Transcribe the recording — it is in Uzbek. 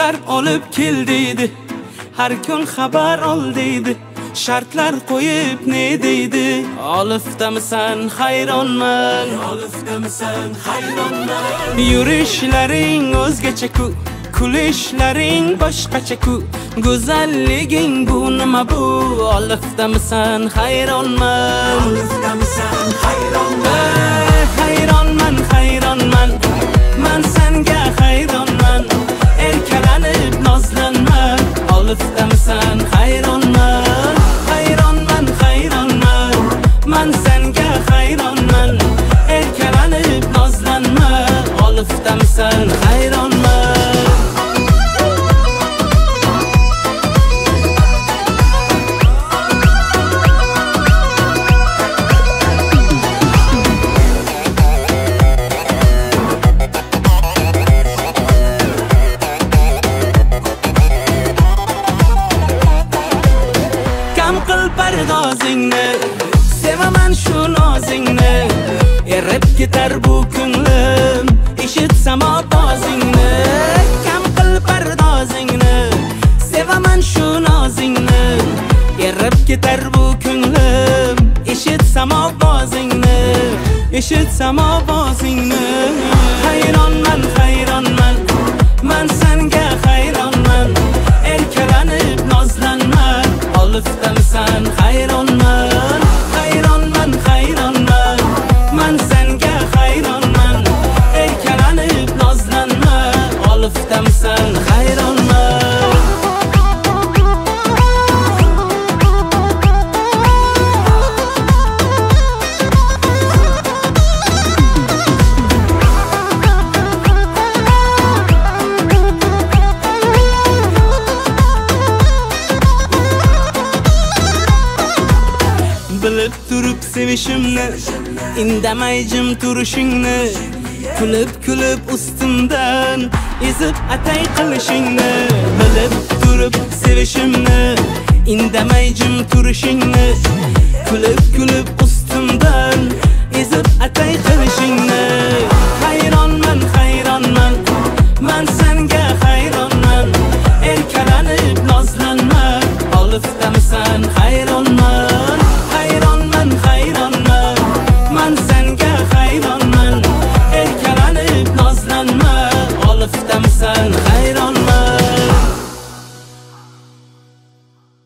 Qushlar olib kel deydi, har kun xabar ol deydi, shartlar qo'yib ne deydi? Olifdamisan hayronman, olifdamisan hayronman. Yurishlaring o'zgacha-ku, kulishlaring boshqacha-ku, go'zalliging bu nima bu? Olifdamisan hayronman, olifdamisan hayronman. Hayronman, hayronman, man senga hayronman. Erkalanib nozlanma, olifdamisan hayronman. Hayronman, hayronman, man senga hayronman. Erkalanib nozlanma, olifdamisan hayronman. Pardozingni, sevaman shu nozingni, erib ketar bu ko'nglim, eshitsam ovozingni. Kam qil pardozingni, sevaman shu nozingni, erib ketar bu ko'nglim, eshitsam ovozingni, eshitsam ovozingni. Hayronman, hayronman, man senga hayronman. Erkalanib nozlanma, olifdamisan hayronman. Hayronman, hayronman, man senga hayronman. Erkalanib nozlanma, olifdamisan hayronman. Bilib turib sevishimni, indamay jim turishingni, kulib kulib ustimdan ezib atay qilishingni. Bilib turib sevishimni, indamay jim turishingni, kulib kulib ustimdan ezib atay qilishingni.